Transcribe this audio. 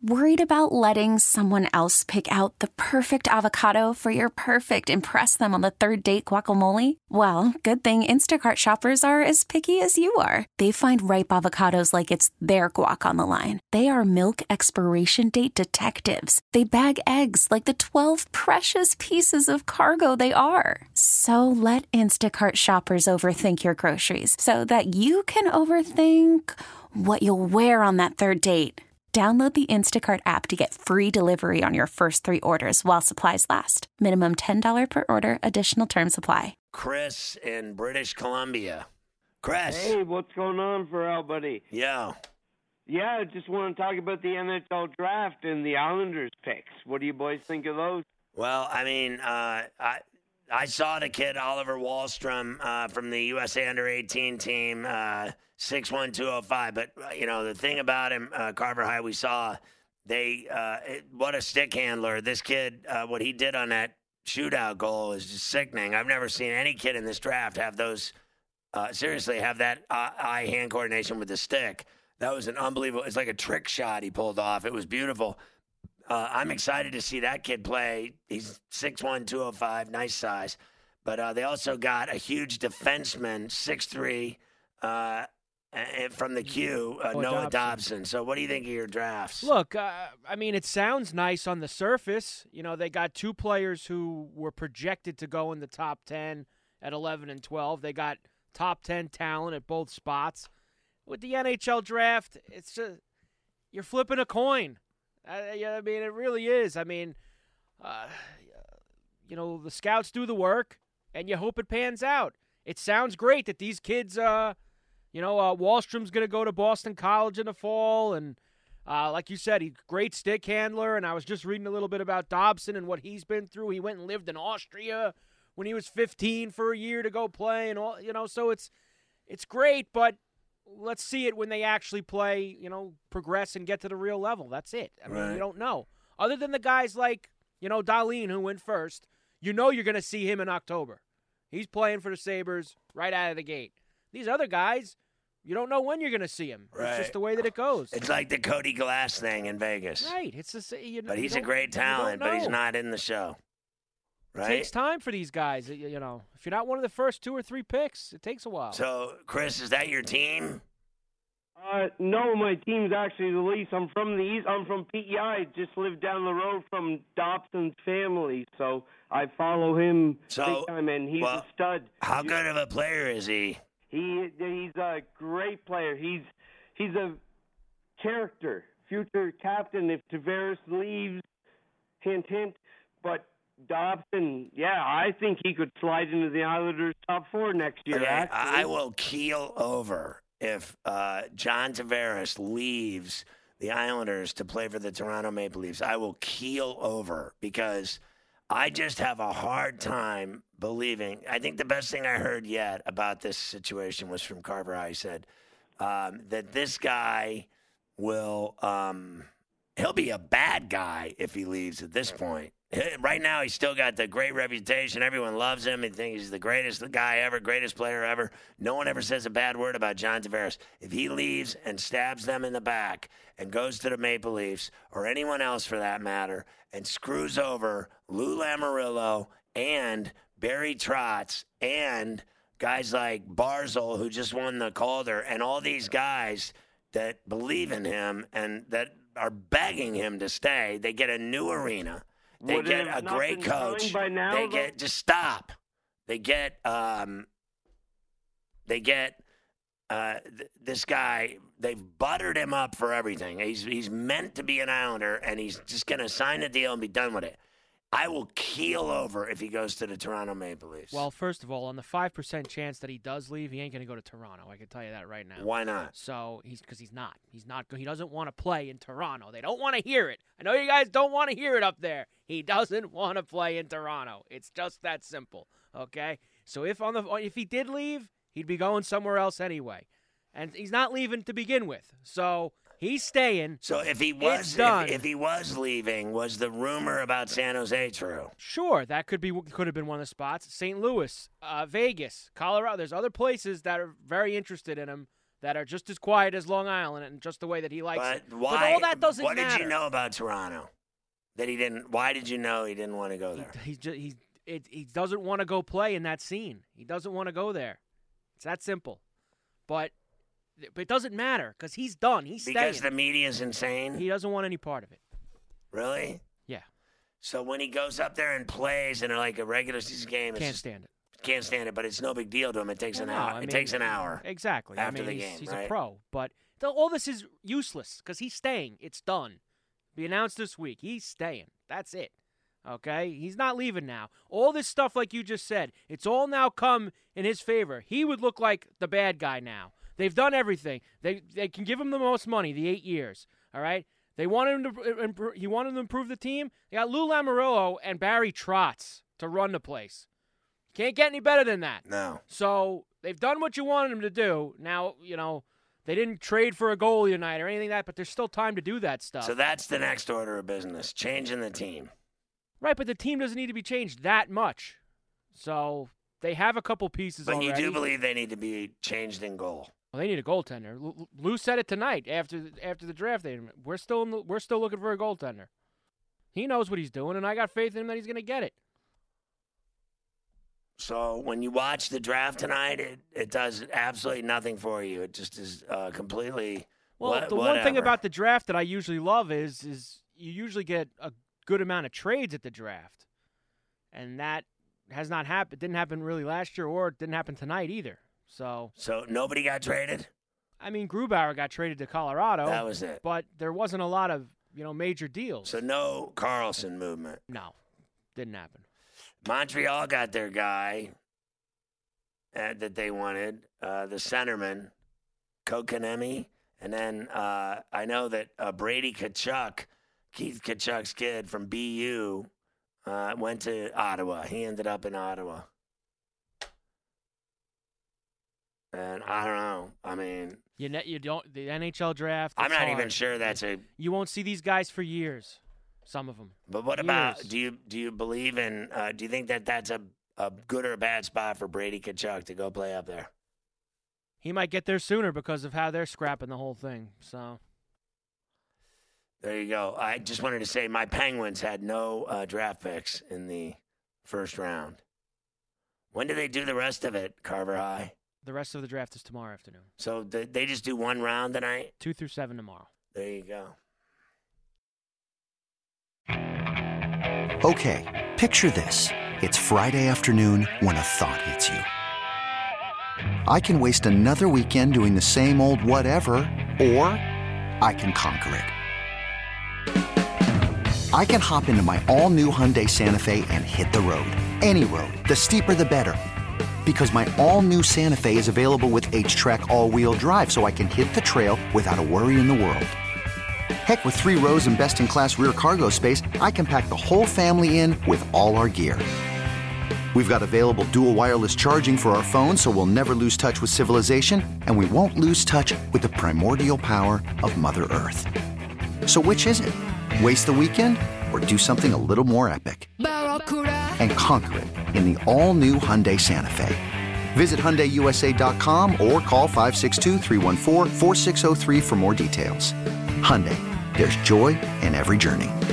Worried about letting someone else pick out the perfect avocado for your perfect impress them on the third date guacamole? Well, good thing Instacart shoppers are as picky as you are. They find ripe avocados like it's their guac on the line. They are milk expiration date detectives. They bag eggs like the 12 precious pieces of cargo they are. So let Instacart shoppers overthink your groceries so that you can overthink what you'll wear on that third date. Download the Instacart app to get free delivery on your first 3 orders while supplies last. Minimum $10 per order. Additional terms apply. Chris in British Columbia. Chris. Hey, what's going on, Pharrell, buddy? Yeah. Yeah, I just want to talk about the NHL draft and the Islanders picks. What do you boys think of those? Well, I mean, I saw the kid Oliver Wahlstrom from the USA Under-18 team, 6'1", 205. But, the thing about him, Carver High, we saw, what a stick handler. This kid, what he did on that shootout goal is just sickening. I've never seen any kid in this draft have those, have that eye-hand coordination with the stick. That was an unbelievable, it's like a trick shot he pulled off. It was beautiful. I'm excited to see that kid play. He's 6'1", 205, nice size. But they also got a huge defenseman, 6'3", from the Q, Noah Dobson. So what do you think of your drafts? Look, it sounds nice on the surface. They got 2 players who were projected to go in the top 10 at 11 and 12. They got top 10 talent at both spots. With the NHL draft, it's just you're flipping a coin. It really is. The scouts do the work, and you hope it pans out. It sounds great that these kids, Wahlstrom's going to go to Boston College in the fall, and like you said, he's a great stick handler, and I was just reading a little bit about Dobson and what he's been through. He went and lived in Austria when he was 15 for a year to go play, and all, so it's great, but let's see it when they actually play, progress and get to the real level. That's it. Right. You don't know. Other than the guys like, Dahlin, who went first, you're going to see him in October. He's playing for the Sabres right out of the gate. These other guys, you don't know when you're going to see him. Right. It's just the way that it goes. It's like the Cody Glass thing in Vegas. Right. But he's a great talent, but he's not in the show. Right? It takes time for these guys. If you're not one of the first 2 or 3 picks, it takes a while. So, Chris, is that your team? No, my team's actually the Leafs. I'm from the East. I'm from PEI. Just live down the road from Dobson's family, so I follow him big time, and he's a stud. How good of a player is he? He's a great player. He's a character, future captain. If Tavares leaves, hint, hint. But Dobson, I think he could slide into the Islanders' top 4 next year. Okay, I will keel over if John Tavares leaves the Islanders to play for the Toronto Maple Leafs. I will keel over because I just have a hard time believing. I think the best thing I heard yet about this situation was from Carver. I said that this guy will he'll be a bad guy if he leaves at this point. Right now, he's still got the great reputation. Everyone loves him. They think he's the greatest guy ever, greatest player ever. No one ever says a bad word about John Tavares. If he leaves and stabs them in the back and goes to the Maple Leafs, or anyone else for that matter, and screws over Lou Lamoriello and Barry Trotz and guys like Barzal, who just won the Calder, and all these guys that believe in him and that are begging him to stay, they get a new arena. They get a great coach. They get just stop. They get this guy. They've buttered him up for everything. He's meant to be an Islander, and he's just going to sign a deal and be done with it. I will keel over if he goes to the Toronto Maple Leafs. Well, first of all, on the 5% chance that he does leave, he ain't going to go to Toronto. I can tell you that right now. Why not? So because he's not. He doesn't want to play in Toronto. They don't want to hear it. I know you guys don't want to hear it up there. He doesn't want to play in Toronto. It's just that simple. Okay. So if he did leave, he'd be going somewhere else anyway, and he's not leaving to begin with. So. He's staying. So if he was leaving, was the rumor about San Jose true? Sure, that could have been one of the spots. St. Louis, Vegas, Colorado. There's other places that are very interested in him, that are just as quiet as Long Island and just the way that he likes it. But why? But all that doesn't what matter. What did you know about Toronto? That he didn't. Why did you know he didn't want to go there? He doesn't want to go play in that scene. He doesn't want to go there. It's that simple. But it doesn't matter because he's done. He's staying. Because the media is insane? He doesn't want any part of it. Really? Yeah. So when he goes up there and plays in like a regular season game, Can't stand it. Can't stand it, but it's no big deal to him. It takes an hour. It takes an hour. Exactly. After the game, he's right? a pro. But all this is useless because he's staying. It's done. Be announced this week. He's staying. That's it. Okay? He's not leaving now. All this stuff, like you just said, it's all now come in his favor. He would look like the bad guy now. They've done everything. They can give him the most money, the 8 years. All right? He wanted to improve the team. They got Lou Lamoriello and Barry Trotz to run the place. Can't get any better than that. No. So they've done what you wanted them to do. Now, they didn't trade for a goalie tonight or anything like that, but there's still time to do that stuff. So that's the next order of business, changing the team. Right, but the team doesn't need to be changed that much. So they have a couple pieces but already. You do believe they need to be changed in goal. Well, they need a goaltender. Lou said it tonight after the draft. We're still looking for a goaltender. He knows what he's doing, and I got faith in him that he's going to get it. So when you watch the draft tonight, it does absolutely nothing for you. It just is completely Well, the one thing about the draft that I usually love is you usually get a good amount of trades at the draft. And that has not happened. It didn't happen really last year, or it didn't happen tonight either. So nobody got traded? I mean, Grubauer got traded to Colorado. That was it. But there wasn't a lot of, major deals. So no Carlson movement? No, didn't happen. Montreal got their guy that they wanted, the centerman, Kotkaniemi. And then I know that Brady Tkachuk, Keith Tkachuk's kid from BU, went to Ottawa. He ended up in Ottawa. And I don't know. I mean, you don't the NHL draft. I'm not hard. even sure that's a. You won't see these guys for years. Some of them. But what about? Do you believe in? Do you think that that's a good or a bad spot for Brady Tkachuk to go play up there? He might get there sooner because of how they're scrapping the whole thing. So there you go. I just wanted to say my Penguins had no draft picks in the first round. When do they do the rest of it, Carver High? The rest of the draft is tomorrow afternoon. So they just do one round tonight? 2 through 7 tomorrow. There you go. Okay, picture this. It's Friday afternoon when a thought hits you. I can waste another weekend doing the same old whatever, or I can conquer it. I can hop into my all-new Hyundai Santa Fe and hit the road. Any road. The steeper, the better. Because my all-new Santa Fe is available with H-Track all-wheel drive, so I can hit the trail without a worry in the world. Heck, with 3 rows and best-in-class rear cargo space, I can pack the whole family in with all our gear. We've got available dual wireless charging for our phones, so we'll never lose touch with civilization, and we won't lose touch with the primordial power of Mother Earth. So which is it? Waste the weekend or do something a little more epic? And conquer it in the all-new Hyundai Santa Fe. Visit HyundaiUSA.com or call 562-314-4603 for more details. Hyundai, there's joy in every journey.